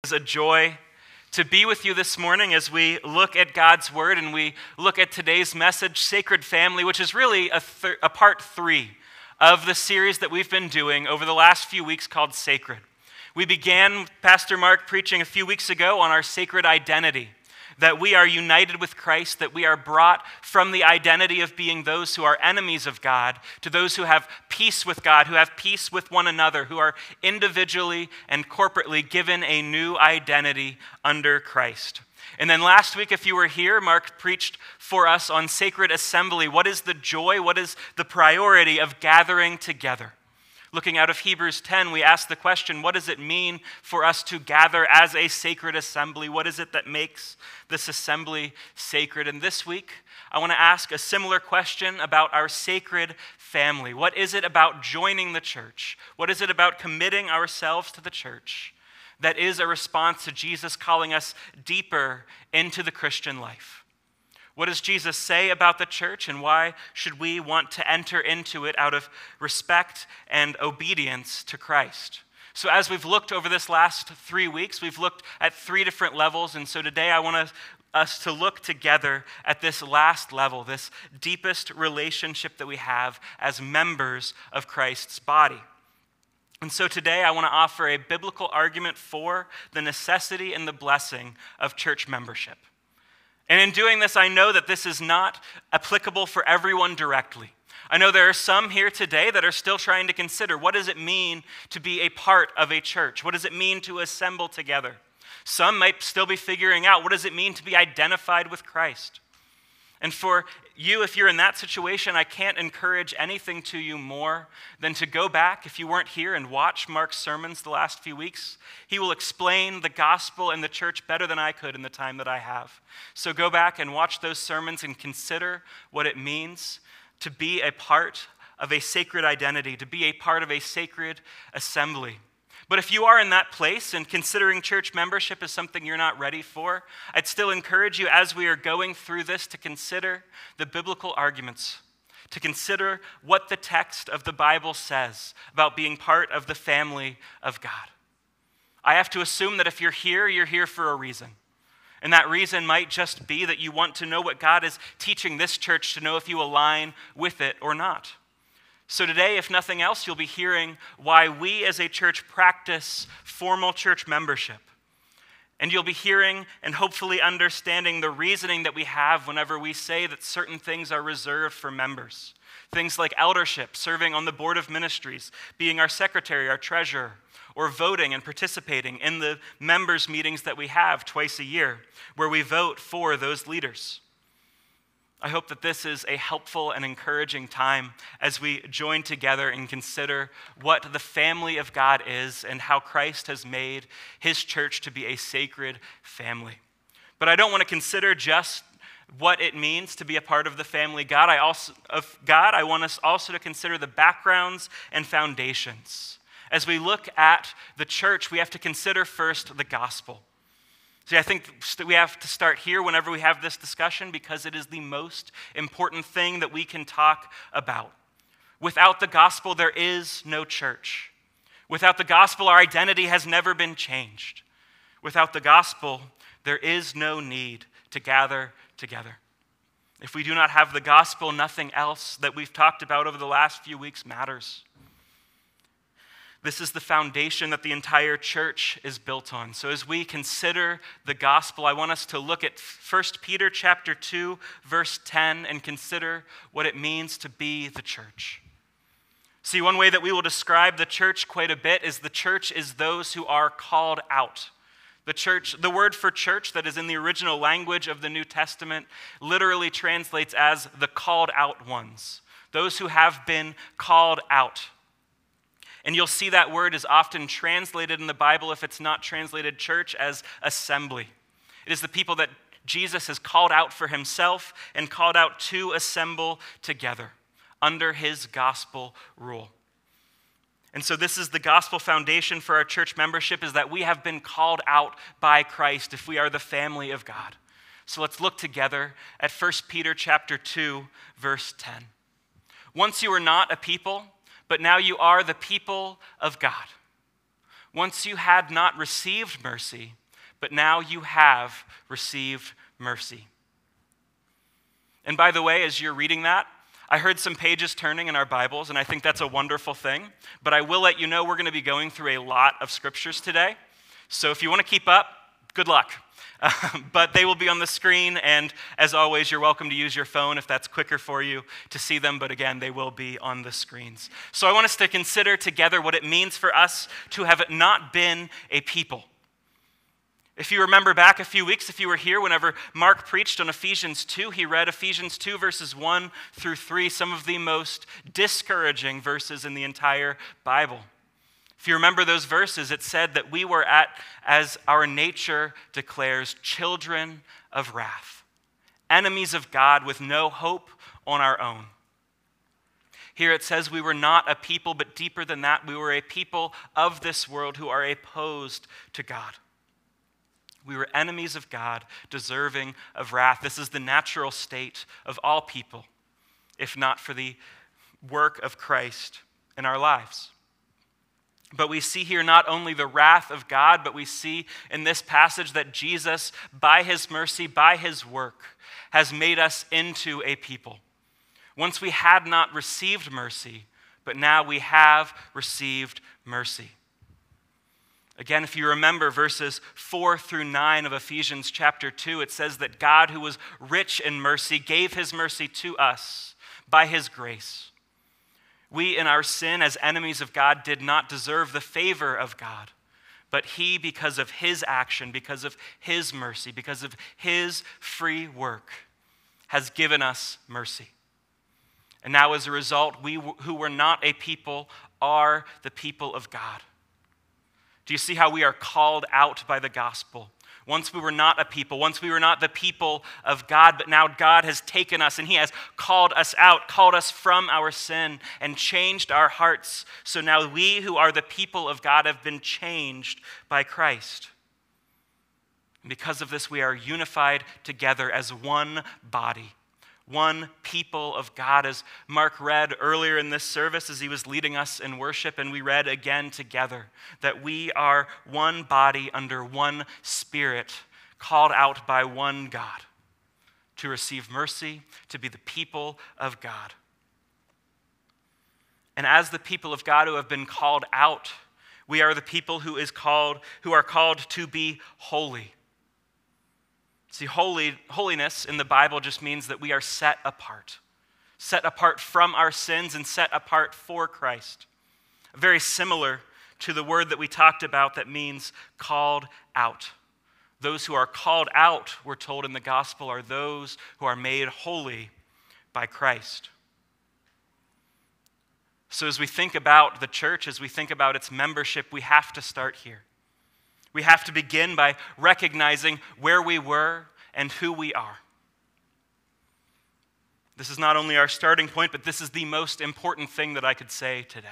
is a joy to be with you this morning as we look at God's Word and we look at today's message, Sacred Family, which is really a part 3 of the series that we've been doing over the last few weeks called Sacred. We began, Pastor Mark preaching a few weeks ago on our sacred identity, that we are united with Christ, that we are brought from the identity of being those who are enemies of God to those who have peace with God, who have peace with one another, who are individually and corporately given a new identity under Christ. And then last week, if you were here, Mark preached for us on sacred assembly. What is the joy? What is the priority of gathering together? Looking out of Hebrews 10, we ask the question, what does it mean for us to gather as a sacred assembly? What is it that makes this assembly sacred? And this week, I want to ask a similar question about our sacred family. What is it about joining the church? What is it about committing ourselves to the church that is a response to Jesus calling us deeper into the Christian life? What does Jesus say about the church, and why should we want to enter into it out of respect and obedience to Christ? So as we've looked over this last 3 weeks, we've looked at 3 different levels, and so today I want us to look together at this last level, this deepest relationship that we have as members of Christ's body. And so today I want to offer a biblical argument for the necessity and the blessing of church membership. And in doing this, I know that this is not applicable for everyone directly. I know there are some here today that are still trying to consider, what does it mean to be a part of a church? What does it mean to assemble together? Some might still be figuring out, what does it mean to be identified with Christ? And for you, if you're in that situation, I can't encourage anything to you more than to go back, if you weren't here, and watch Mark's sermons the last few weeks. He will explain the gospel and the church better than I could in the time that I have. So go back and watch those sermons and consider what it means to be a part of a sacred identity, to be a part of a sacred assembly. But if you are in that place and considering church membership is something you're not ready for, I'd still encourage you as we are going through this to consider the biblical arguments, to consider what the text of the Bible says about being part of the family of God. I have to assume that if you're here for a reason. And that reason might just be that you want to know what God is teaching this church to know if you align with it or not. So today, if nothing else, you'll be hearing why we as a church practice formal church membership. And you'll be hearing and hopefully understanding the reasoning that we have whenever we say that certain things are reserved for members. Things like eldership, serving on the board of ministries, being our secretary, our treasurer, or voting and participating in the members' meetings that we have twice a year, where we vote for those leaders. I hope that this is a helpful and encouraging time as we join together and consider what the family of God is and how Christ has made his church to be a sacred family. But I don't want to consider just what it means to be a part of the family of God. I want us also to consider the backgrounds and foundations. As we look at the church, we have to consider first the gospel. See, I think we have to start here whenever we have this discussion because it is the most important thing that we can talk about. Without the gospel, there is no church. Without the gospel, our identity has never been changed. Without the gospel, there is no need to gather together. If we do not have the gospel, nothing else that we've talked about over the last few weeks matters. This is the foundation that the entire church is built on. So as we consider the gospel, I want us to look at 1 Peter chapter 2, verse 10, and consider what it means to be the church. See, one way that we will describe the church quite a bit is the church is those who are called out. The word for church that is in the original language of the New Testament literally translates as the called out ones, those who have been called out. And you'll see that word is often translated in the Bible, if it's not translated church, as assembly. It is the people that Jesus has called out for himself and called out to assemble together under his gospel rule. And so this is the gospel foundation for our church membership, is that we have been called out by Christ if we are the family of God. So let's look together at 1 Peter chapter 2, verse 10. Once you were not a people, but now you are the people of God. Once you had not received mercy, but now you have received mercy. And by the way, as you're reading that, I heard some pages turning in our Bibles, and I think that's a wonderful thing. But I will let you know we're going to be going through a lot of scriptures today. So if you want to keep up, good luck. But they will be on the screen, and as always, you're welcome to use your phone if that's quicker for you to see them. But again, they will be on the screens. So I want us to consider together what it means for us to have not been a people. If you remember back a few weeks, if you were here, whenever Mark preached on Ephesians 2, he read Ephesians 2 verses 1 through 3, some of the most discouraging verses in the entire Bible. If you remember those verses, it said that we were as our nature declares, children of wrath, enemies of God with no hope on our own. Here it says we were not a people, but deeper than that, we were a people of this world who are opposed to God. We were enemies of God, deserving of wrath. This is the natural state of all people, if not for the work of Christ in our lives. But we see here not only the wrath of God, but we see in this passage that Jesus, by his mercy, by his work, has made us into a people. Once we had not received mercy, but now we have received mercy. Again, if you remember verses 4 through 9 of Ephesians chapter 2, it says that God, who was rich in mercy, gave his mercy to us by his grace. We, in our sin, as enemies of God, did not deserve the favor of God. But he, because of his action, because of his mercy, because of his free work, has given us mercy. And now as a result, we who were not a people are the people of God. Do you see how we are called out by the gospel? Once we were not a people, once we were not the people of God, but now God has taken us and he has called us out, called us from our sin and changed our hearts. So now we who are the people of God have been changed by Christ. And because of this, we are unified together as one body, one people of God, as Mark read earlier in this service as he was leading us in worship, and we read again together, that we are one body under one Spirit, called out by one God to receive mercy, to be the people of God. And as the people of God who have been called out, we are the people who are called to be holy. See, holiness in the Bible just means that we are set apart from our sins and set apart for Christ. Very similar to the word that we talked about that means called out. Those who are called out, we're told in the gospel, are those who are made holy by Christ. So as we think about the church, as we think about its membership, we have to start here. We have to begin by recognizing where we were and who we are. This is not only our starting point, but this is the most important thing that I could say today.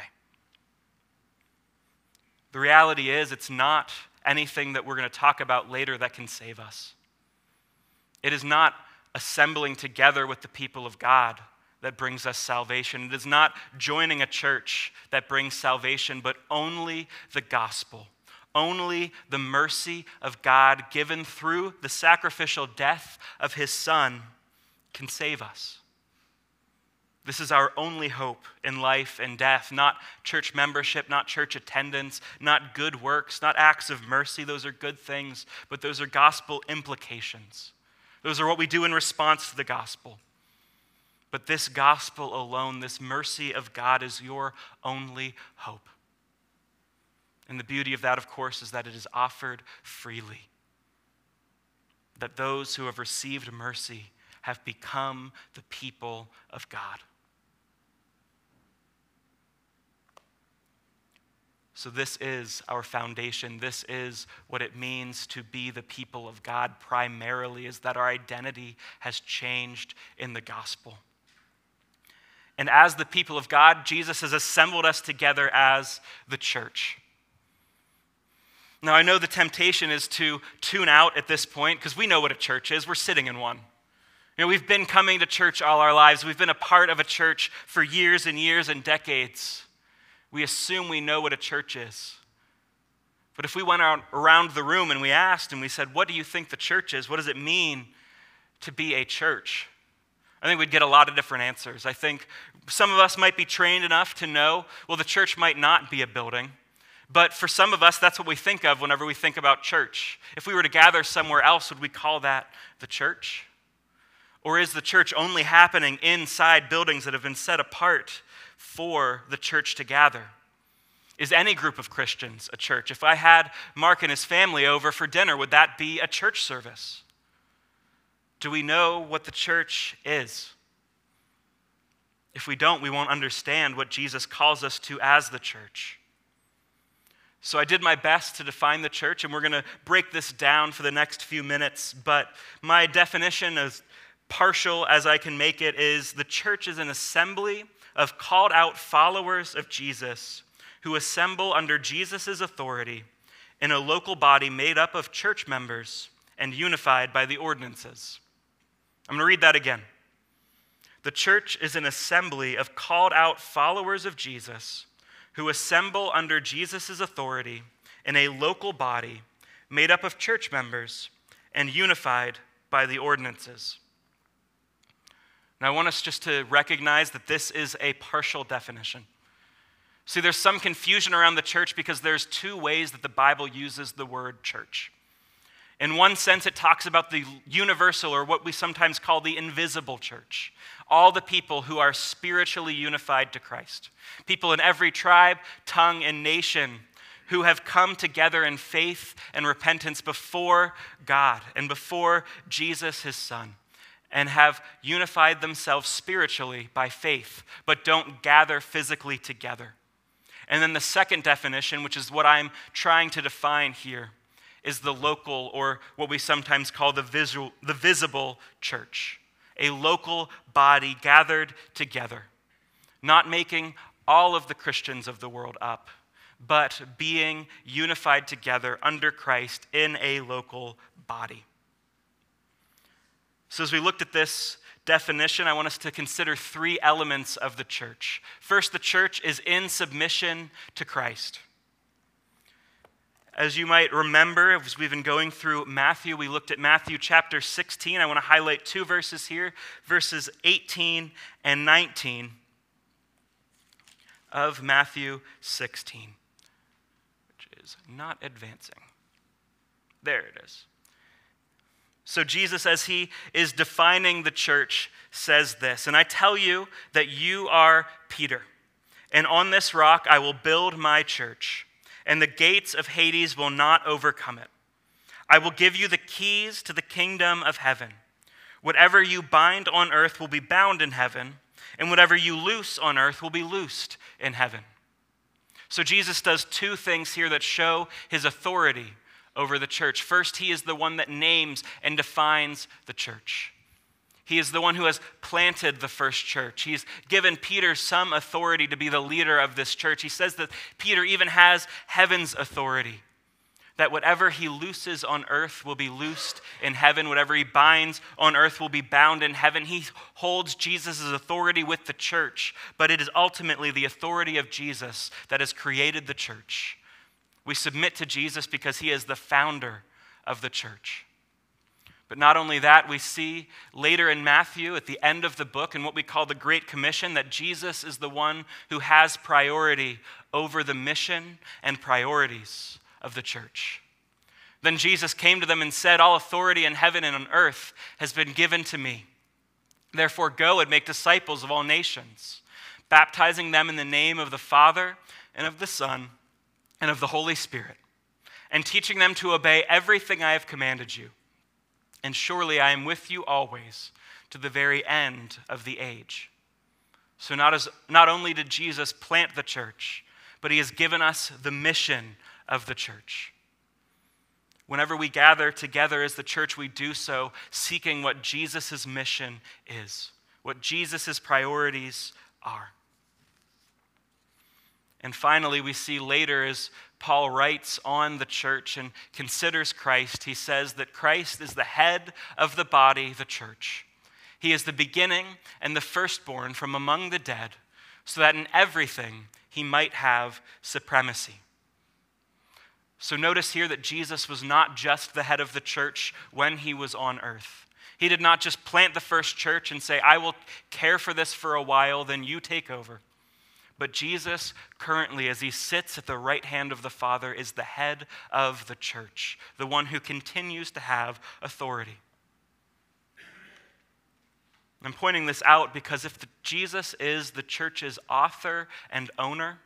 The reality is, it's not anything that we're going to talk about later that can save us. It is not assembling together with the people of God that brings us salvation. It is not joining a church that brings salvation, but only the gospel. Only the mercy of God given through the sacrificial death of his Son can save us. This is our only hope in life and death, not church membership, not church attendance, not good works, not acts of mercy. Those are good things, but those are gospel implications. Those are what we do in response to the gospel. But this gospel alone, this mercy of God, is your only hope. And the beauty of that, of course, is that it is offered freely. That those who have received mercy have become the people of God. So this is our foundation. This is what it means to be the people of God primarily, is that our identity has changed in the gospel. And as the people of God, Jesus has assembled us together as the church. Now, I know the temptation is to tune out at this point because we know what a church is. We're sitting in one. You know, we've been coming to church all our lives. We've been a part of a church for years and years and decades. We assume we know what a church is. But if we went around the room and we asked and we said, what do you think the church is? What does it mean to be a church? I think we'd get a lot of different answers. I think some of us might be trained enough to know, well, the church might not be a building. But for some of us, that's what we think of whenever we think about church. If we were to gather somewhere else, would we call that the church? Or is the church only happening inside buildings that have been set apart for the church to gather? Is any group of Christians a church? If I had Mark and his family over for dinner, would that be a church service? Do we know what the church is? If we don't, we won't understand what Jesus calls us to as the church. So I did my best to define the church, and we're going to break this down for the next few minutes, but my definition, as partial as I can make it, is the church is an assembly of called out followers of Jesus who assemble under Jesus' authority in a local body made up of church members and unified by the ordinances. I'm going to read that again. The church is an assembly of called out followers of Jesus who assemble under Jesus' authority in a local body made up of church members and unified by the ordinances. Now, I want us just to recognize that this is a partial definition. See, there's some confusion around the church because there's two ways that the Bible uses the word church. In one sense, it talks about the universal, or what we sometimes call the invisible church. All the people who are spiritually unified to Christ. People in every tribe, tongue, and nation who have come together in faith and repentance before God and before Jesus, his Son, and have unified themselves spiritually by faith, but don't gather physically together. And then the second definition, which is what I'm trying to define here, is the local, or what we sometimes call the visible church. A local body gathered together, not making all of the Christians of the world up, but being unified together under Christ in a local body. So as we looked at this definition, I want us to consider three elements of the church. First, the church is in submission to Christ. As you might remember, as we've been going through Matthew, we looked at Matthew chapter 16. I want to highlight two verses here, verses 18 and 19 of Matthew 16, which is not advancing. There it is. So Jesus, as he is defining the church, says this, "And I tell you that you are Peter, and on this rock I will build my church, and the gates of Hades will not overcome it. I will give you the keys to the kingdom of heaven. Whatever you bind on earth will be bound in heaven, and whatever you loose on earth will be loosed in heaven." So Jesus does two things here that show his authority over the church. First, he is the one that names and defines the church. He is the one who has planted the first church. He's given Peter some authority to be the leader of this church. He says that Peter even has heaven's authority, that whatever he looses on earth will be loosed in heaven. Whatever he binds on earth will be bound in heaven. He holds Jesus' authority with the church, but it is ultimately the authority of Jesus that has created the church. We submit to Jesus because he is the founder of the church. But not only that, we see later in Matthew, at the end of the book, in what we call the Great Commission, that Jesus is the one who has priority over the mission and priorities of the church. Then Jesus came to them and said, "All authority in heaven and on earth has been given to me. Therefore go and make disciples of all nations, baptizing them in the name of the Father and of the Son and of the Holy Spirit, and teaching them to obey everything I have commanded you. And surely I am with you always to the very end of the age." So not only did Jesus plant the church, but he has given us the mission of the church. Whenever we gather together as the church, we do so seeking what Jesus' mission is, what Jesus' priorities are. And finally, we see later as Paul writes on the church and considers Christ, he says that Christ is the head of the body, the church. He is the beginning and the firstborn from among the dead, so that in everything he might have supremacy. So notice here that Jesus was not just the head of the church when he was on earth. He did not just plant the first church and say, I will care for this for a while, then you take over. But Jesus currently, as he sits at the right hand of the Father, is the head of the church, the one who continues to have authority. I'm pointing this out because if Jesus is the church's author and owner,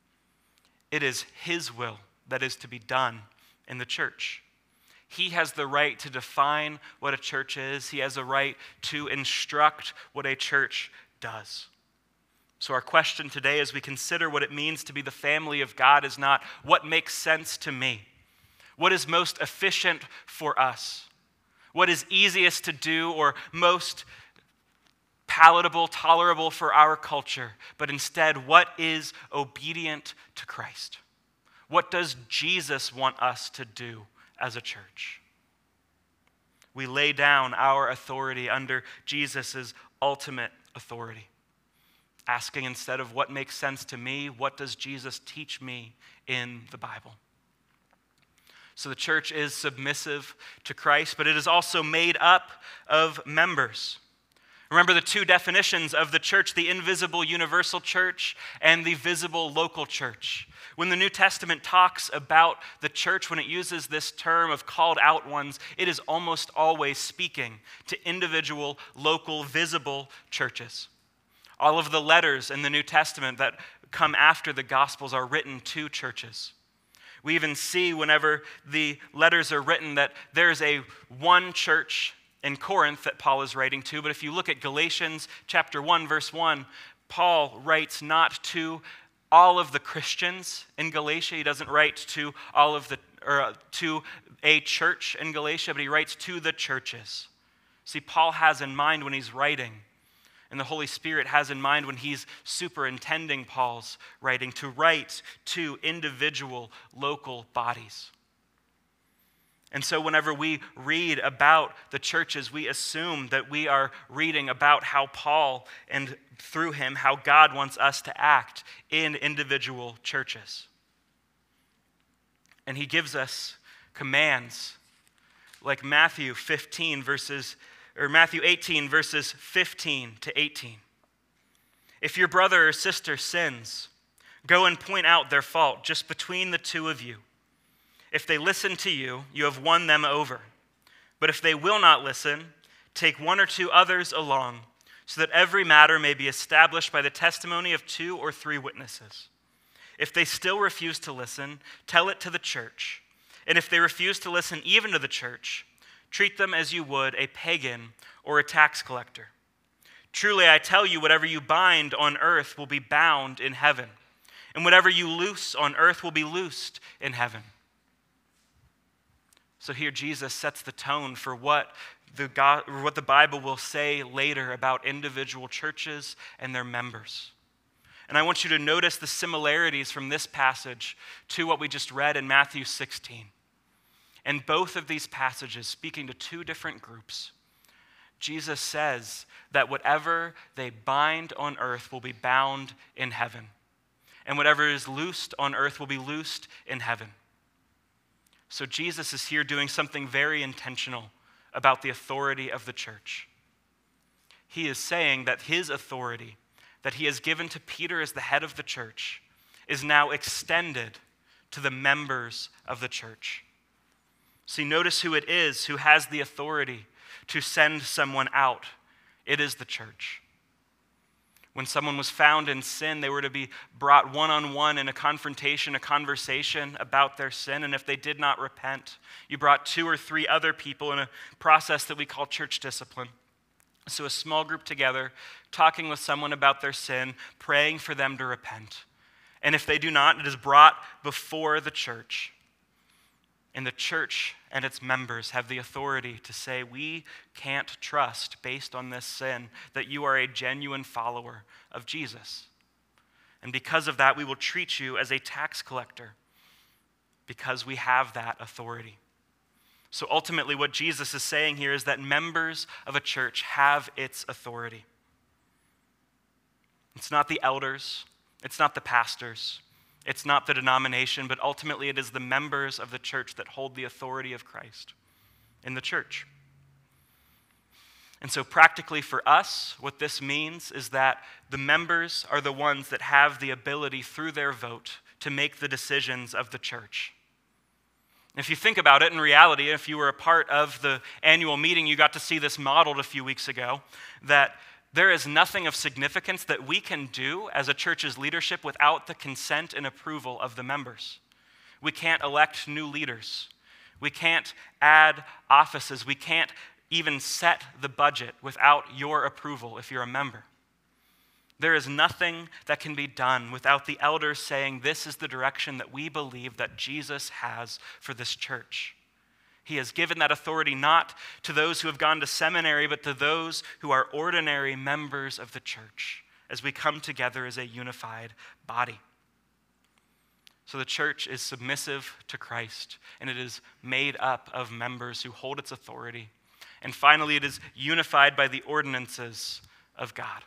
it is his will that is to be done in the church. He has the right to define what a church is. He has a right to instruct what a church does. So our question today as we consider what it means to be the family of God is not what makes sense to me, what is most efficient for us, what is easiest to do or most palatable, tolerable for our culture, but instead what is obedient to Christ. What does Jesus want us to do as a church? We lay down our authority under Jesus' ultimate authority, asking instead of what makes sense to me, what does Jesus teach me in the Bible? So the church is submissive to Christ, but it is also made up of members. Remember the two definitions of the church, the invisible universal church and the visible local church. When the New Testament talks about the church, when it uses this term of called out ones, it is almost always speaking to individual, local, visible churches. All of the letters in the New Testament that come after the Gospels are written to churches. We even see whenever the letters are written that there's a one church in Corinth that Paul is writing to, but if you look at Galatians chapter 1, verse 1, Paul writes not to all of the Christians in Galatia. He doesn't write to to a church in Galatia, but he writes to the churches. See, Paul has in mind when he's writing, and the Holy Spirit has in mind when he's superintending Paul's writing, to write to individual local bodies. And so whenever we read about the churches, we assume that we are reading about how Paul, and through him, how God wants us to act in individual churches. And he gives us commands like Matthew 18, verses 15 to 18. If your brother or sister sins, go and point out their fault just between the two of you. If they listen to you, you have won them over. But if they will not listen, take one or two others along, so that every matter may be established by the testimony of 2 or 3 witnesses. If they still refuse to listen, tell it to the church. And if they refuse to listen even to the church, treat them as you would a pagan or a tax collector. Truly, I tell you, whatever you bind on earth will be bound in heaven, and whatever you loose on earth will be loosed in heaven. So here Jesus sets the tone for what the Bible will say later about individual churches and their members. And I want you to notice the similarities from this passage to what we just read in Matthew 16. And both of these passages, speaking to 2 different groups, Jesus says that whatever they bind on earth will be bound in heaven, and whatever is loosed on earth will be loosed in heaven. So Jesus is here doing something very intentional about the authority of the church. He is saying that his authority that he has given to Peter as the head of the church is now extended to the members of the church. See, notice who it is who has the authority to send someone out. It is the church. When someone was found in sin, they were to be brought one-on-one in a confrontation, a conversation about their sin. And if they did not repent, you brought 2 or 3 other people in a process that we call church discipline. So a small group together, talking with someone about their sin, praying for them to repent. And if they do not, it is brought before the church. And the church and its members have the authority to say, we can't trust, based on this sin, that you are a genuine follower of Jesus. And because of that, we will treat you as a tax collector, because we have that authority. So ultimately, what Jesus is saying here is that members of a church have its authority. It's not the elders, it's not the pastors, It's not the denomination, but ultimately it is the members of the church that hold the authority of Christ in the church. And so practically for us, what this means is that the members are the ones that have the ability through their vote to make the decisions of the church. If you think about it, in reality, if you were a part of the annual meeting, you got to see this modeled a few weeks ago, that there is nothing of significance that we can do as a church's leadership without the consent and approval of the members. We can't elect new leaders. We can't add offices. We can't even set the budget without your approval if you're a member. There is nothing that can be done without the elders saying, this is the direction that we believe that Jesus has for this church. He has given that authority not to those who have gone to seminary, but to those who are ordinary members of the church as we come together as a unified body. So the church is submissive to Christ, and it is made up of members who hold its authority. And finally, it is unified by the ordinances of God.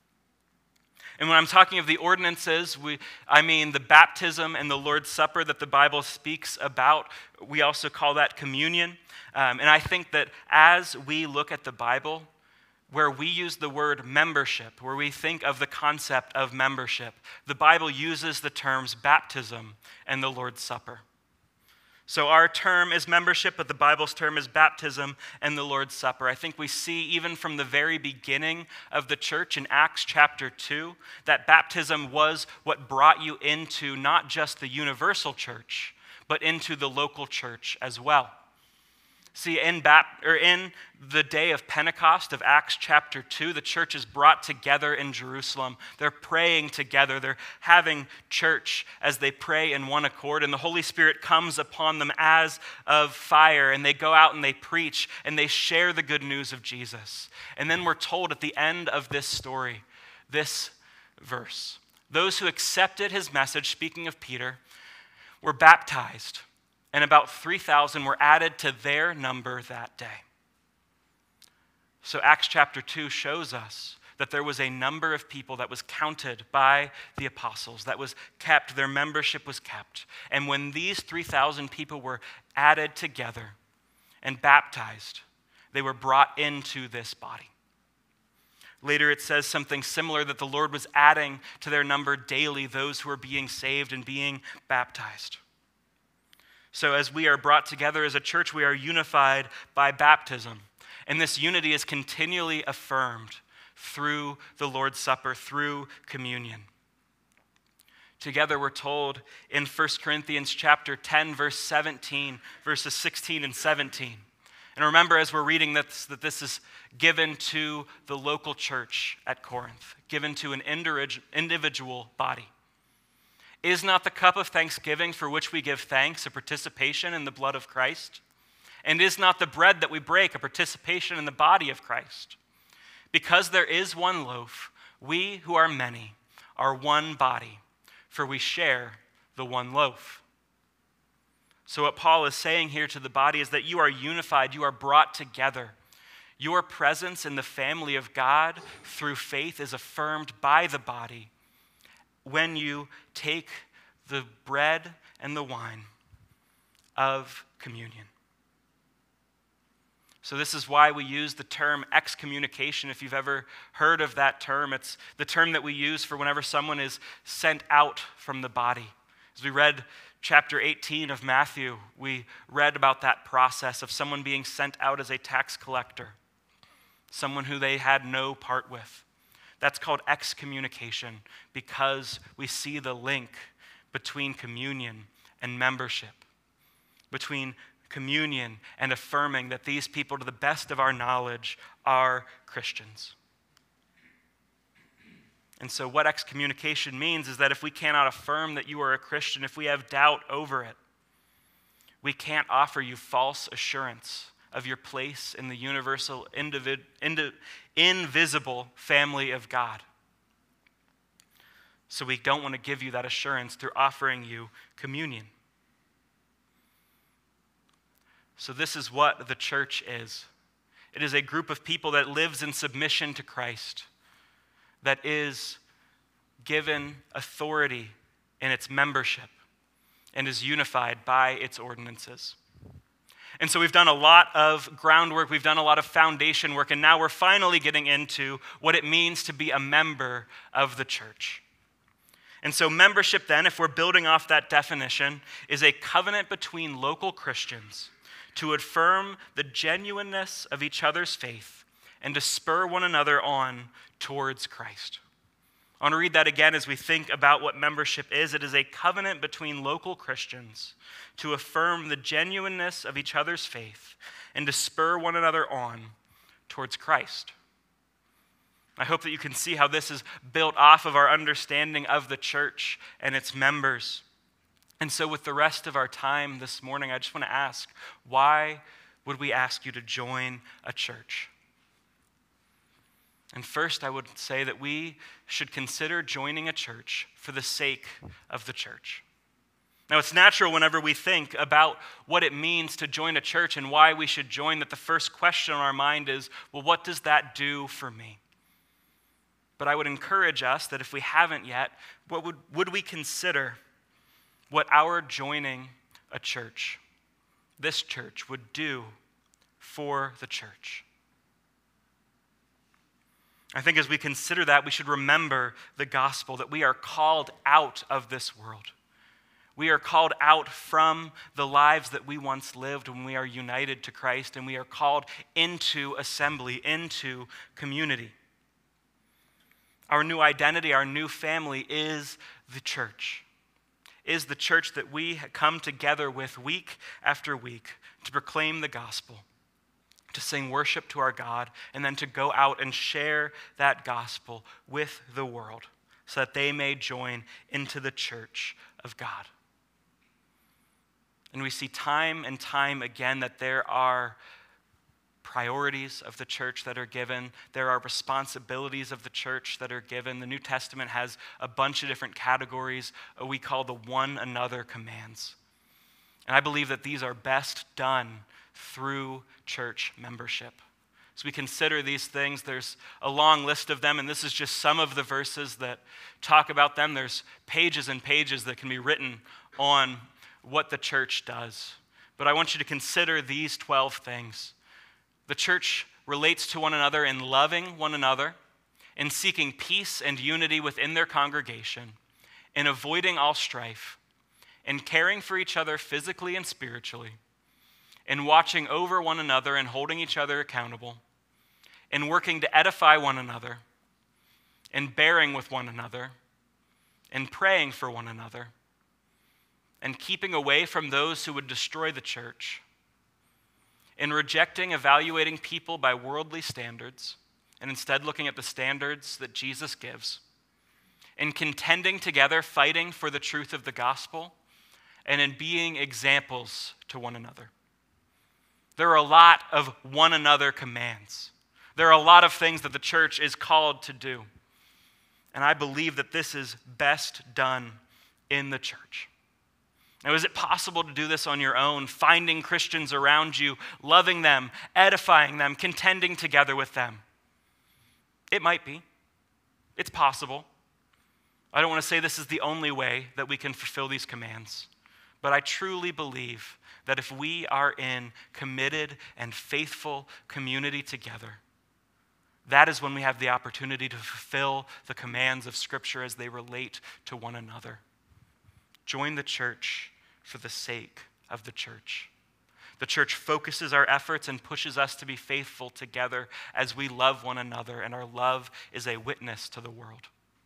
And when I'm talking of the ordinances, I mean the baptism and the Lord's Supper that the Bible speaks about. We also call that communion. And I think that as we look at the Bible, where we use the word membership, where we think of the concept of membership, the Bible uses the terms baptism and the Lord's Supper. So our term is membership, but the Bible's term is baptism and the Lord's Supper. I think we see even from the very beginning of the church in Acts chapter 2 that baptism was what brought you into not just the universal church, but into the local church as well. See, in the day of Pentecost of Acts chapter 2, the church is brought together in Jerusalem. They're praying together. They're having church as they pray in one accord, and the Holy Spirit comes upon them as of fire, and they go out and they preach, and they share the good news of Jesus. And then we're told at the end of this story, this verse, those who accepted his message, speaking of Peter, were baptized. And about 3,000 were added to their number that day. So Acts chapter 2 shows us that there was a number of people that was counted by the apostles, that was kept, their membership was kept. And when these 3,000 people were added together and baptized, they were brought into this body. Later it says something similar, that the Lord was adding to their number daily those who were being saved and being baptized. So as we are brought together as a church, we are unified by baptism. And this unity is continually affirmed through the Lord's Supper, through communion. Together we're told in 1 Corinthians chapter 10, verse 17, verses 16 and 17. And remember as we're reading this, that this is given to the local church at Corinth, given to an individual body. Is not the cup of thanksgiving for which we give thanks a participation in the blood of Christ? And is not the bread that we break a participation in the body of Christ? Because there is one loaf, we who are many are one body, for we share the one loaf. So what Paul is saying here to the body is that you are unified, you are brought together. Your presence in the family of God through faith is affirmed by the body when you take the bread and the wine of communion. So this is why we use the term excommunication. If you've ever heard of that term, it's the term that we use for whenever someone is sent out from the body. As we read chapter 18 of Matthew, we read about that process of someone being sent out as a tax collector, someone who they had no part with. That's called excommunication because we see the link between communion and membership, between communion and affirming that these people, to the best of our knowledge, are Christians. And so what excommunication means is that if we cannot affirm that you are a Christian, if we have doubt over it, we can't offer you false assurance of your place in the universal, invisible family of God. So we don't want to give you that assurance through offering you communion. So this is what the church is. It is a group of people that lives in submission to Christ, that is given authority in its membership and is unified by its ordinances. And so we've done a lot of groundwork, we've done a lot of foundation work, and now we're finally getting into what it means to be a member of the church. And so membership then, if we're building off that definition, is a covenant between local Christians to affirm the genuineness of each other's faith and to spur one another on towards Christ. I want to read that again as we think about what membership is. It is a covenant between local Christians to affirm the genuineness of each other's faith and to spur one another on towards Christ. I hope that you can see how this is built off of our understanding of the church and its members. And so with the rest of our time this morning, I just want to ask, why would we ask you to join a church? And first, I would say that we should consider joining a church for the sake of the church. Now, it's natural whenever we think about what it means to join a church and why we should join that the first question on our mind is, well, what does that do for me? But I would encourage us that if we haven't yet, would we consider what our joining a church, this church, would do for the church? I think as we consider that, we should remember the gospel, that we are called out of this world. We are called out from the lives that we once lived when we are united to Christ, and we are called into assembly, into community. Our new identity, our new family is the church. Is the church that we come together with week after week to proclaim the gospel, to sing worship to our God, and then to go out and share that gospel with the world so that they may join into the church of God. And we see time and time again that there are priorities of the church that are given. There are responsibilities of the church that are given. The New Testament has a bunch of different categories we call the one another commands. And I believe that these are best done through church membership. As we consider these things, there's a long list of them, and this is just some of the verses that talk about them. There's pages and pages that can be written on what the church does. But I want you to consider these 12 things. The church relates to one another in loving one another, in seeking peace and unity within their congregation, in avoiding all strife, in caring for each other physically and spiritually, in watching over one another and holding each other accountable, in working to edify one another, in bearing with one another, in praying for one another, and keeping away from those who would destroy the church, in rejecting evaluating people by worldly standards, and instead looking at the standards that Jesus gives, in contending together, fighting for the truth of the gospel, and in being examples to one another. There are a lot of one another commands. There are a lot of things that the church is called to do. And I believe that this is best done in the church. Now, is it possible to do this on your own, finding Christians around you, loving them, edifying them, contending together with them? It might be. It's possible. I don't want to say this is the only way that we can fulfill these commands, but I truly believe that if we are in committed and faithful community together, that is when we have the opportunity to fulfill the commands of Scripture as they relate to one another. Join the church for the sake of the church. The church focuses our efforts and pushes us to be faithful together as we love one another, and our love is a witness to the world.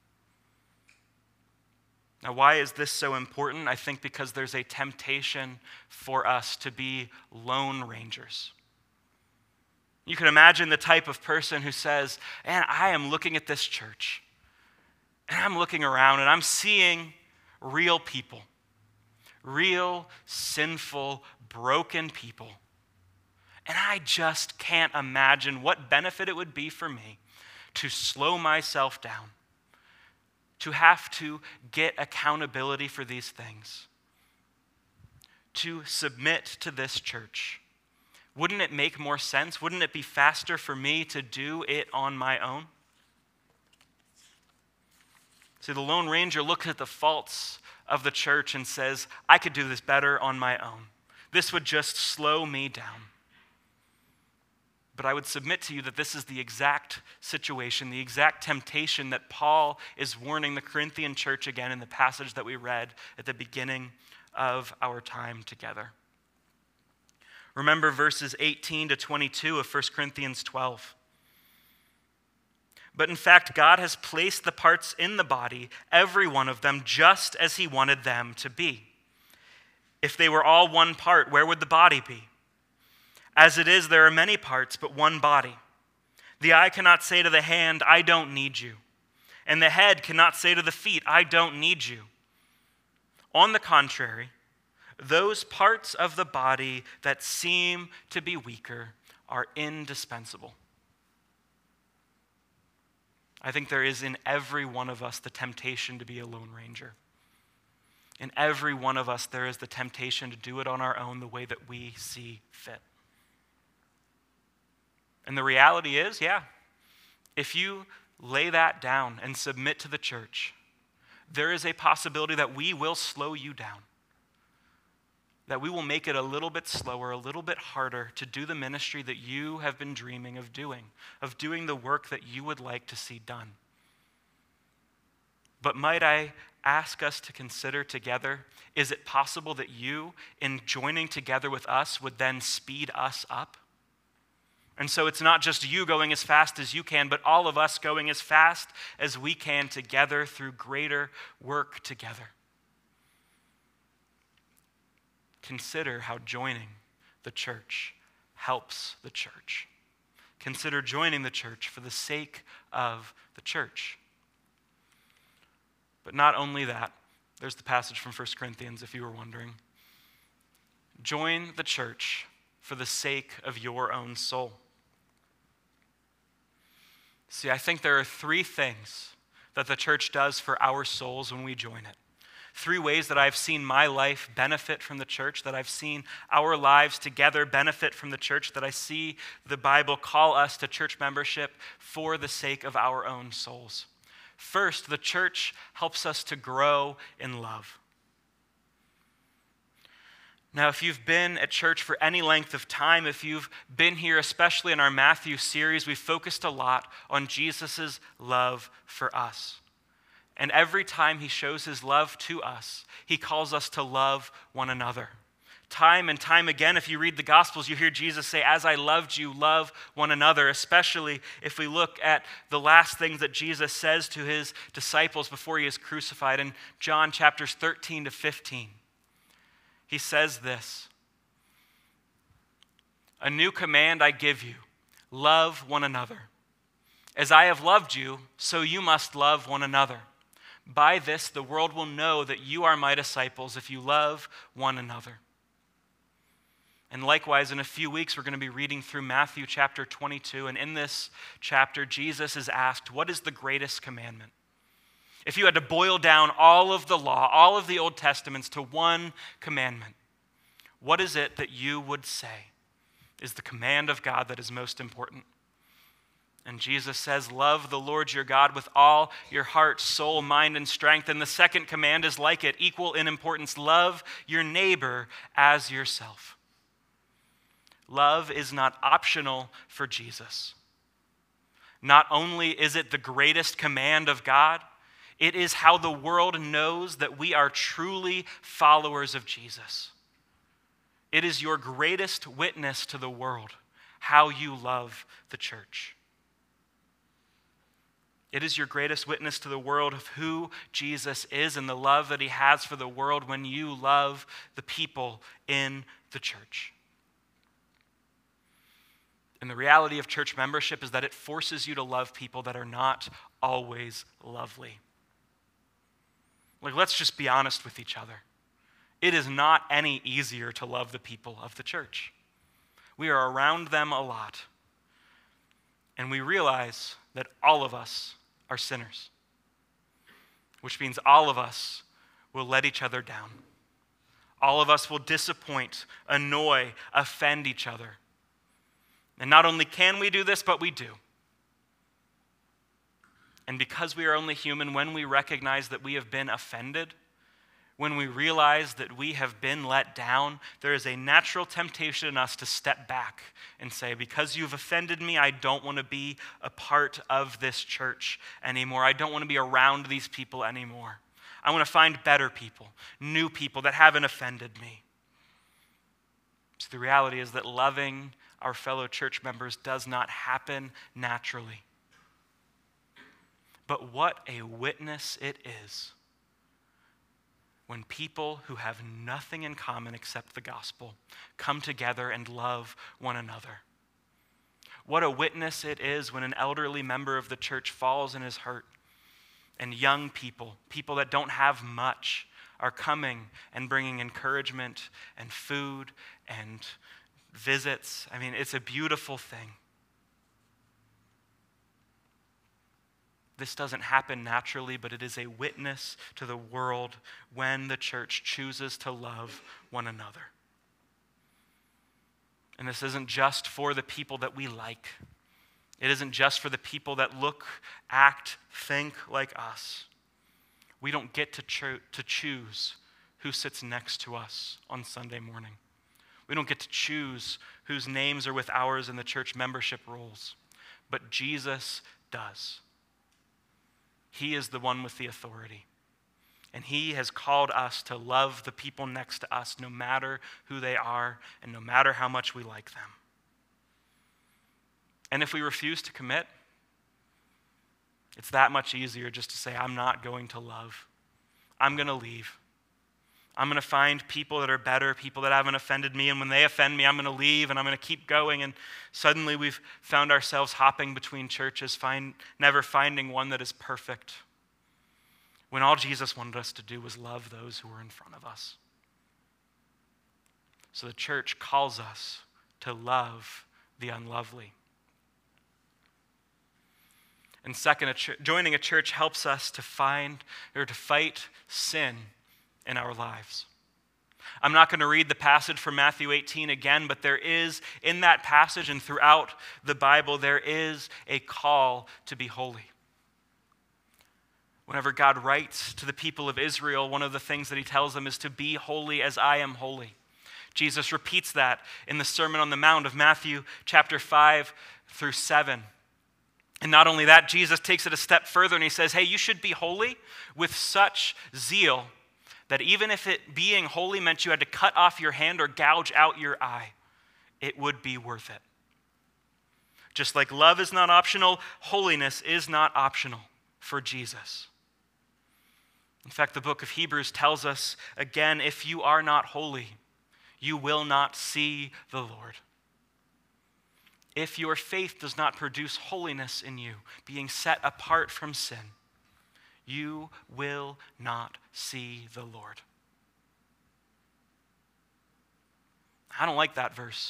Now, why is this so important? I think because there's a temptation for us to be lone rangers. You can imagine the type of person who says, "Man, I am looking at this church, and I'm looking around, and I'm seeing real people, real, sinful, broken people. And I just can't imagine what benefit it would be for me to slow myself down, to have to get accountability for these things, to submit to this church. Wouldn't it make more sense? Wouldn't it be faster for me to do it on my own?" See, the Lone Ranger looks at the faults of the church and says, I could do this better on my own. This would just slow me down. But I would submit to you that this is the exact situation, the exact temptation that Paul is warning the Corinthian church again in the passage that we read at the beginning of our time together. Remember verses 18 to 22 of 1 Corinthians 12. But in fact, God has placed the parts in the body, every one of them, just as he wanted them to be. If they were all one part, where would the body be? As it is, there are many parts, but one body. The eye cannot say to the hand, I don't need you. And the head cannot say to the feet, I don't need you. On the contrary, those parts of the body that seem to be weaker are indispensable. I think there is in every one of us the temptation to be a lone ranger. In every one of us, there is the temptation to do it on our own the way that we see fit. And the reality is, if you lay that down and submit to the church, there is a possibility that we will slow you down, that we will make it a little bit slower, a little bit harder to do the ministry that you have been dreaming of doing the work that you would like to see done. But might I ask us to consider together, is it possible that you, in joining together with us, would then speed us up? And so it's not just you going as fast as you can, but all of us going as fast as we can together through greater work together. Consider how joining the church helps the church. Consider joining the church for the sake of the church. But not only that, there's the passage from 1 Corinthians, if you were wondering. Join the church for the sake of your own soul. See, I think there are three things that the church does for our souls when we join it. Three ways that I've seen my life benefit from the church, that I've seen our lives together benefit from the church, that I see the Bible call us to church membership for the sake of our own souls. First, the church helps us to grow in love. Now, if you've been at church for any length of time, if you've been here, especially in our Matthew series, we've focused a lot on Jesus' love for us. And every time he shows his love to us, he calls us to love one another. Time and time again, if you read the Gospels, you hear Jesus say, as I loved you, love one another, especially if we look at the last things that Jesus says to his disciples before he is crucified in John chapters 13 to 15. He says this, a new command I give you, love one another. As I have loved you, so you must love one another. By this, the world will know that you are my disciples if you love one another. And likewise, in a few weeks, we're going to be reading through Matthew chapter 22. And in this chapter, Jesus is asked, what is the greatest commandment? If you had to boil down all of the law, all of the Old Testaments to one commandment, what is it that you would say is the command of God that is most important? And Jesus says, love the Lord your God with all your heart, soul, mind, and strength. And the second command is like it, equal in importance. Love your neighbor as yourself. Love is not optional for Jesus. Not only is it the greatest command of God, it is how the world knows that we are truly followers of Jesus. It is your greatest witness to the world, how you love the church. It is your greatest witness to the world of who Jesus is and the love that he has for the world when you love the people in the church. And the reality of church membership is that it forces you to love people that are not always lovely. Like, let's just be honest with each other. It is not any easier to love the people of the church. We are around them a lot. And we realize that all of us are sinners, which means all of us will let each other down. All of us will disappoint, annoy, offend each other. And not only can we do this, but we do. And because we are only human, when we recognize that we have been offended, when we realize that we have been let down, there is a natural temptation in us to step back and say, because you've offended me, I don't want to be a part of this church anymore. I don't want to be around these people anymore. I want to find better people, new people that haven't offended me. So the reality is that loving our fellow church members does not happen naturally. But what a witness it is when people who have nothing in common except the gospel come together and love one another. What a witness it is when an elderly member of the church falls and is hurt, and young people, people that don't have much, are coming and bringing encouragement and food and visits. I mean, it's a beautiful thing. This doesn't happen naturally, but it is a witness to the world when the church chooses to love one another. And this isn't just for the people that we like. It isn't just for the people that look, act, think like us. We don't get to choose who sits next to us on Sunday morning. We don't get to choose whose names are with ours in the church membership rolls. But Jesus does. He is the one with the authority. And he has called us to love the people next to us no matter who they are and no matter how much we like them. And if we refuse to commit, it's that much easier just to say, I'm not going to love. I'm going to leave. I'm going to find people that are better, people that haven't offended me, and when they offend me, I'm going to leave and I'm going to keep going. And suddenly we've found ourselves hopping between churches, never finding one that is perfect, when all Jesus wanted us to do was love those who were in front of us. So the church calls us to love the unlovely. And second, joining a church helps us to fight sin in our lives. I'm not going to read the passage from Matthew 18 again, but there is, in that passage and throughout the Bible, there is a call to be holy. Whenever God writes to the people of Israel, one of the things that he tells them is to be holy as I am holy. Jesus repeats that in the Sermon on the Mount of Matthew chapter 5 through 7. And not only that, Jesus takes it a step further and he says, hey, you should be holy with such zeal that even if it being holy meant you had to cut off your hand or gouge out your eye, it would be worth it. Just like love is not optional, holiness is not optional for Jesus. In fact, the book of Hebrews tells us, again, if you are not holy, you will not see the Lord. If your faith does not produce holiness in you, being set apart from sin, you will not see the Lord. I don't like that verse.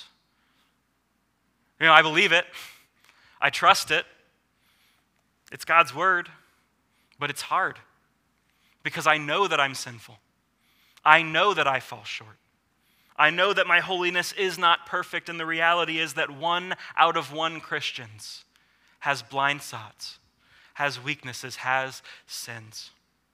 I believe it. I trust it. It's God's word, but it's hard because I know that I'm sinful. I know that I fall short. I know that my holiness is not perfect, and the reality is that 1 out of 1 Christians has blind spots, has weaknesses, has sins.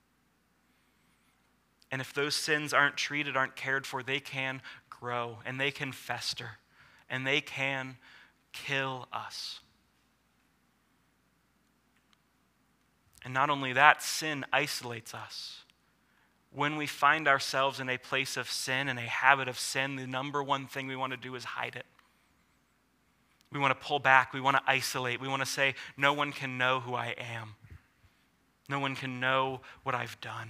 And if those sins aren't treated, aren't cared for, they can grow, and they can fester, and they can kill us. And not only that, sin isolates us. When we find ourselves in a place of sin, in a habit of sin, the number one thing we want to do is hide it. We want to pull back. We want to isolate. We want to say, no one can know who I am. No one can know what I've done.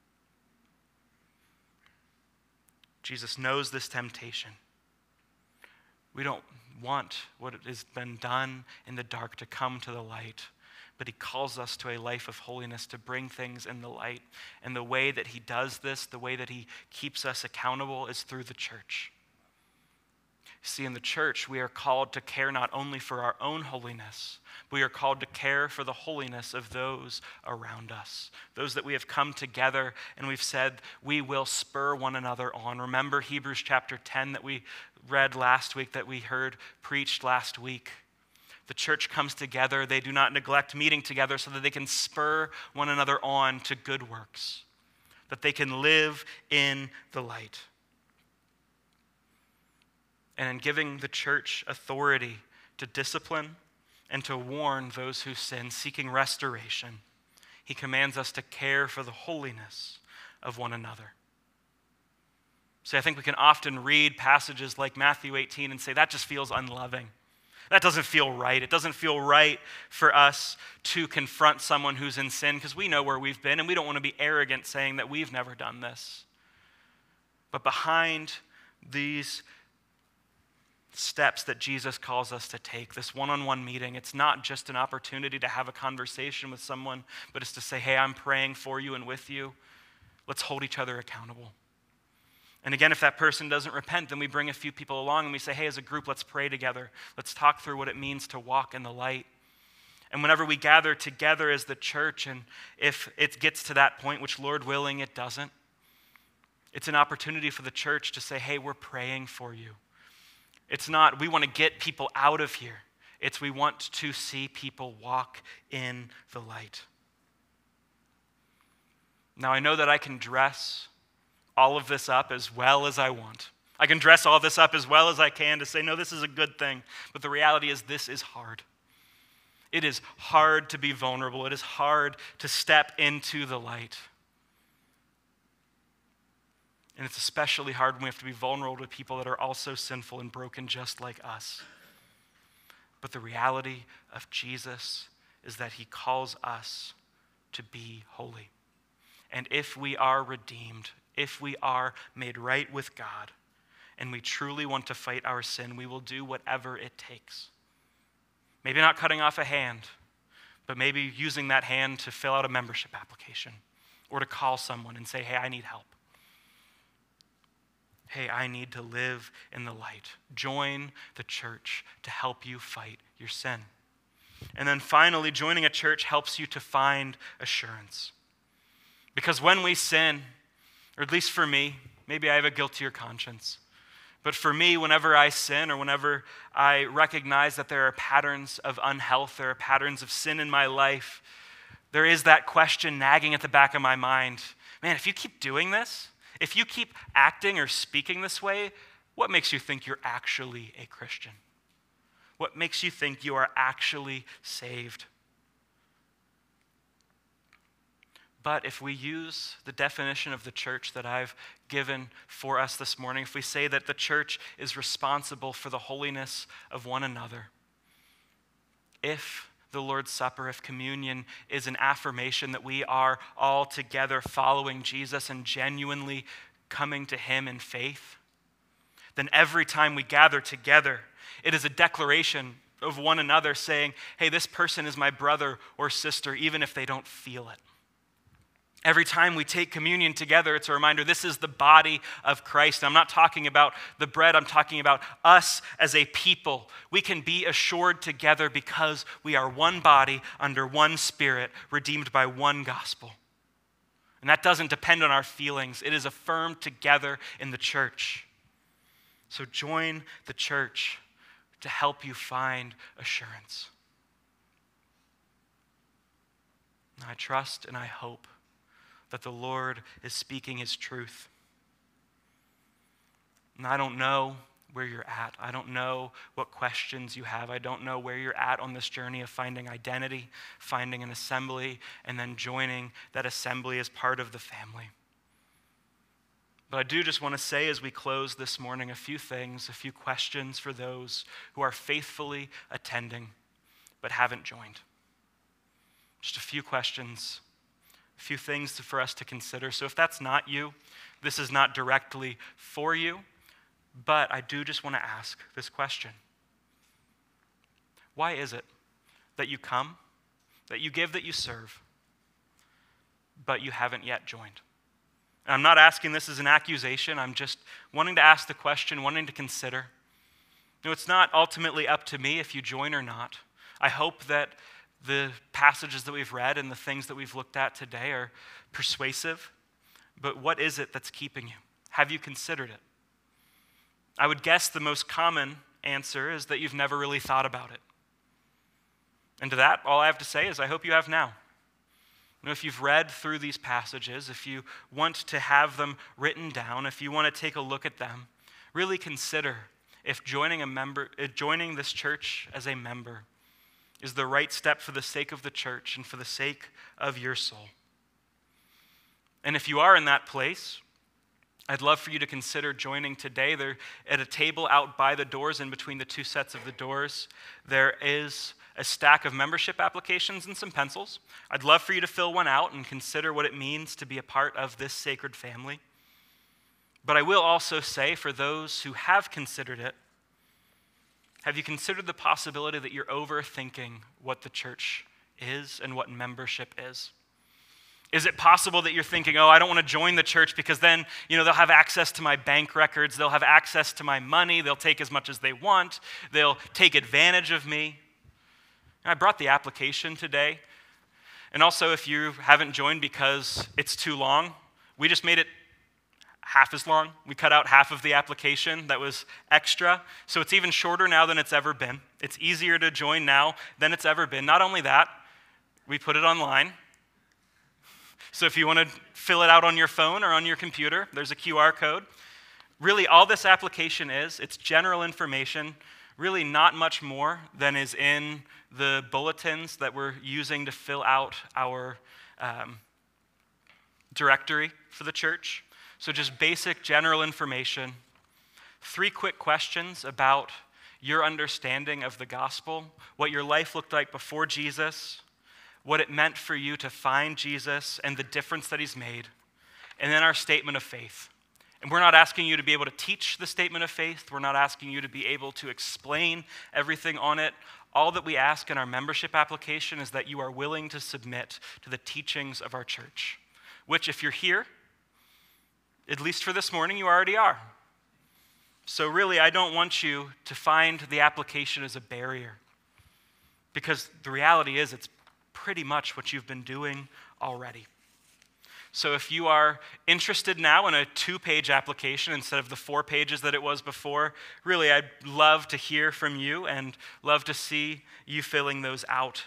Jesus knows this temptation. We don't want what has been done in the dark to come to the light. But he calls us to a life of holiness, to bring things in the light. And the way that he does this, the way that he keeps us accountable, is through the church. See, in the church, we are called to care not only for our own holiness, but we are called to care for the holiness of those around us, those that we have come together and we've said we will spur one another on. Remember Hebrews chapter 10 that we read last week, that we heard preached last week. The church comes together. They do not neglect meeting together so that they can spur one another on to good works, that they can live in the light. And in giving the church authority to discipline and to warn those who sin, seeking restoration, he commands us to care for the holiness of one another. See, I think we can often read passages like Matthew 18 and say, that just feels unloving. That doesn't feel right. It doesn't feel right for us to confront someone who's in sin because we know where we've been and we don't want to be arrogant saying that we've never done this. But behind these steps that Jesus calls us to take, this one-on-one meeting, it's not just an opportunity to have a conversation with someone, but it's to say, hey, I'm praying for you and with you. Let's hold each other accountable. And again, if that person doesn't repent, then we bring a few people along and we say, hey, as a group, let's pray together. Let's talk through what it means to walk in the light. And whenever we gather together as the church, and if it gets to that point, which Lord willing, it doesn't, it's an opportunity for the church to say, hey, we're praying for you. It's not, we want to get people out of here. It's we want to see people walk in the light. Now, I know that I can dress all of this up as well as I want. I can dress all this up as well as I can to say, no, this is a good thing. But the reality is this is hard. It is hard to be vulnerable. It is hard to step into the light. And it's especially hard when we have to be vulnerable to people that are also sinful and broken just like us. But the reality of Jesus is that he calls us to be holy. And if we are redeemed, if we are made right with God, and we truly want to fight our sin, we will do whatever it takes. Maybe not cutting off a hand, but maybe using that hand to fill out a membership application or to call someone and say, hey, I need help. Hey, I need to live in the light. Join the church to help you fight your sin. And then finally, joining a church helps you to find assurance. Because when we sin, or at least for me, maybe I have a guiltier conscience, but for me, whenever I sin or whenever I recognize that there are patterns of unhealth, there are patterns of sin in my life, there is that question nagging at the back of my mind. Man, if you keep doing this, if you keep acting or speaking this way, what makes you think you're actually a Christian? What makes you think you are actually saved? But if we use the definition of the church that I've given for us this morning, if we say that the church is responsible for the holiness of one another, if the Lord's Supper, if communion is an affirmation that we are all together following Jesus and genuinely coming to him in faith, then every time we gather together, it is a declaration of one another saying, hey, this person is my brother or sister, even if they don't feel it. Every time we take communion together, it's a reminder this is the body of Christ. I'm not talking about the bread, I'm talking about us as a people. We can be assured together because we are one body under one spirit, redeemed by one gospel. And that doesn't depend on our feelings. It is affirmed together in the church. So join the church to help you find assurance. And I trust and I hope that the Lord is speaking his truth. And I don't know where you're at. I don't know what questions you have. I don't know where you're at on this journey of finding identity, finding an assembly, and then joining that assembly as part of the family. But I do just want to say as we close this morning a few things, a few questions for those who are faithfully attending but haven't joined. Just a few questions. A few things for us to consider. So if that's not you, this is not directly for you, but I do just want to ask this question. Why is it that you come, that you give, that you serve, but you haven't yet joined? And I'm not asking this as an accusation. I'm just wanting to ask the question, wanting to consider. You know, it's not ultimately up to me if you join or not. I hope that the passages that we've read and the things that we've looked at today are persuasive, but what is it that's keeping you? Have you considered it? I would guess the most common answer is that you've never really thought about it. And to that, all I have to say is I hope you have now. If you've read through these passages, if you want to have them written down, if you want to take a look at them, really consider if joining this church as a member is the right step for the sake of the church and for the sake of your soul. And if you are in that place, I'd love for you to consider joining today. There, at a table out by the doors, in between the two sets of the doors, there is a stack of membership applications and some pencils. I'd love for you to fill one out and consider what it means to be a part of this sacred family. But I will also say, for those who have considered it, have you considered the possibility that you're overthinking what the church is and what membership is? Is it possible that you're thinking, I don't want to join the church because then, they'll have access to my bank records, they'll have access to my money, they'll take as much as they want, they'll take advantage of me. And I brought the application today. And also, if you haven't joined because it's too long, we just made it half as long. We cut out half of the application that was extra. So it's even shorter now than it's ever been. It's easier to join now than it's ever been. Not only that, we put it online. So if you want to fill it out on your phone or on your computer, there's a QR code. Really, all this application is, it's general information, really not much more than is in the bulletins that we're using to fill out our directory for the church. So just basic general information. 3 quick questions about your understanding of the gospel, what your life looked like before Jesus, what it meant for you to find Jesus and the difference that he's made, and then our statement of faith. And we're not asking you to be able to teach the statement of faith. We're not asking you to be able to explain everything on it. All that we ask in our membership application is that you are willing to submit to the teachings of our church, which if you're here, at least for this morning, you already are. So really, I don't want you to find the application as a barrier, because the reality is it's pretty much what you've been doing already. So if you are interested now in a 2-page application instead of the 4 pages that it was before, really I'd love to hear from you and love to see you filling those out.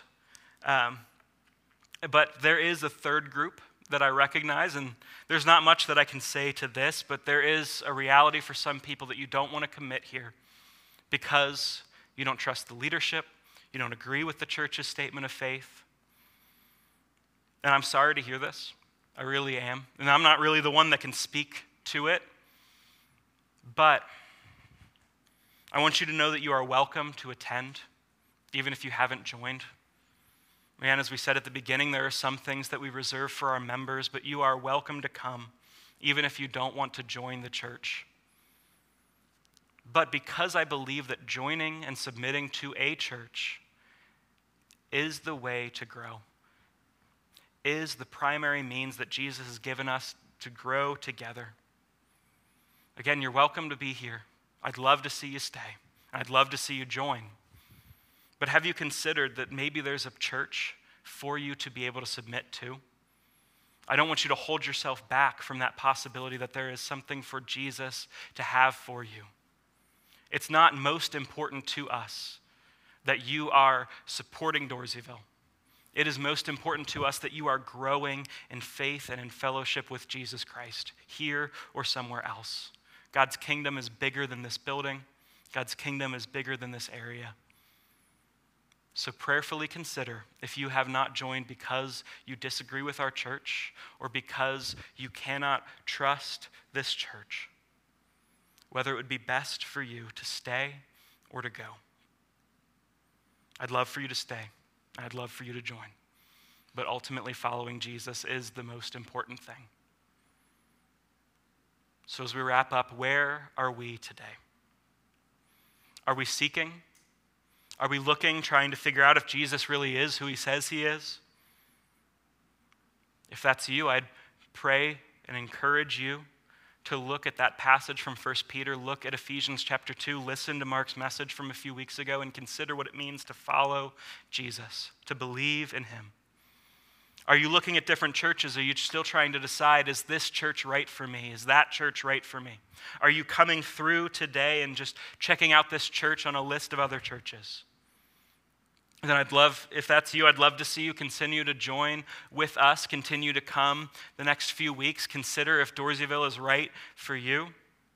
But there is a third group that I recognize, and there's not much that I can say to this, but there is a reality for some people that you don't want to commit here because you don't trust the leadership, you don't agree with the church's statement of faith. And I'm sorry to hear this. I really am. And I'm not really the one that can speak to it. But I want you to know that you are welcome to attend, even if you haven't joined. Man, as we said at the beginning, there are some things that we reserve for our members, but you are welcome to come, even if you don't want to join the church. But because I believe that joining and submitting to a church is the way to grow, is the primary means that Jesus has given us to grow together. Again, you're welcome to be here. I'd love to see you stay. I'd love to see you join. But have you considered that maybe there's a church for you to be able to submit to? I don't want you to hold yourself back from that possibility that there is something for Jesus to have for you. It's not most important to us that you are supporting Dorseyville. It is most important to us that you are growing in faith and in fellowship with Jesus Christ, here or somewhere else. God's kingdom is bigger than this building. God's kingdom is bigger than this area. So prayerfully consider if you have not joined because you disagree with our church or because you cannot trust this church, whether it would be best for you to stay or to go. I'd love for you to stay. I'd love for you to join. But ultimately, following Jesus is the most important thing. So as we wrap up, where are we today? Are we seeking? Are we looking, trying to figure out if Jesus really is who he says he is? If that's you, I'd pray and encourage you to look at that passage from 1 Peter, look at Ephesians chapter 2, listen to Mark's message from a few weeks ago, and consider what it means to follow Jesus, to believe in him. Are you looking at different churches? Are you still trying to decide, is this church right for me? Is that church right for me? Are you coming through today and just checking out this church on a list of other churches? then I'd love, if that's you, I'd love to see you continue to join with us, continue to come the next few weeks. Consider if Dorseyville is right for you.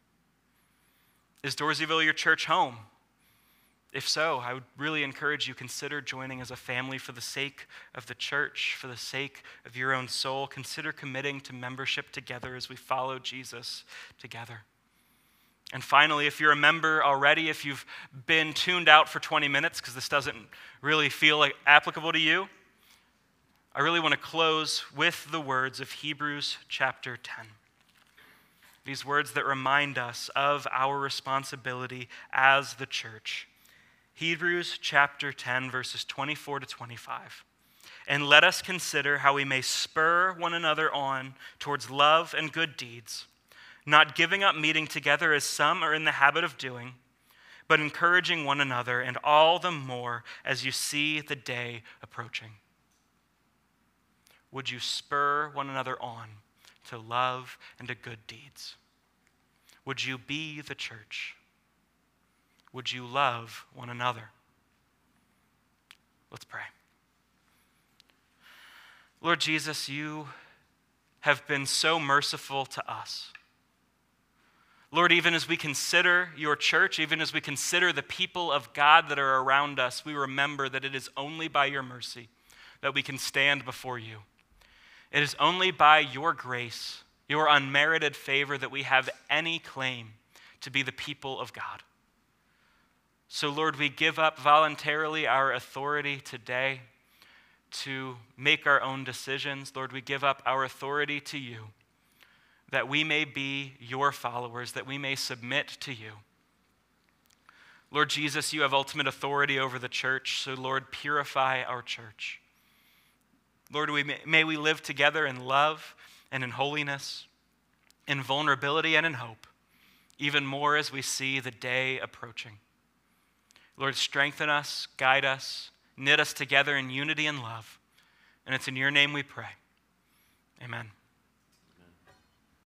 Is Dorseyville your church home? If so, I would really encourage you, consider joining as a family for the sake of the church, for the sake of your own soul. Consider committing to membership together as we follow Jesus together. And finally, if you're a member already, if you've been tuned out for 20 minutes because this doesn't really feel like applicable to you, I really want to close with the words of Hebrews chapter 10. These words that remind us of our responsibility as the church. Hebrews chapter 10, verses 24 to 25. And let us consider how we may spur one another on towards love and good deeds, not giving up meeting together as some are in the habit of doing, but encouraging one another, and all the more as you see the day approaching. Would you spur one another on to love and to good deeds? Would you be the church? Would you love one another? Let's pray. Lord Jesus, you have been so merciful to us. Lord, even as we consider your church, even as we consider the people of God that are around us, we remember that it is only by your mercy that we can stand before you. It is only by your grace, your unmerited favor, that we have any claim to be the people of God. So, Lord, we give up voluntarily our authority today to make our own decisions. Lord, we give up our authority to you, that we may be your followers, that we may submit to you. Lord Jesus, you have ultimate authority over the church, so Lord, purify our church. Lord, may we live together in love and in holiness, in vulnerability and in hope, even more as we see the day approaching. Lord, strengthen us, guide us, knit us together in unity and love. And it's in your name we pray. Amen.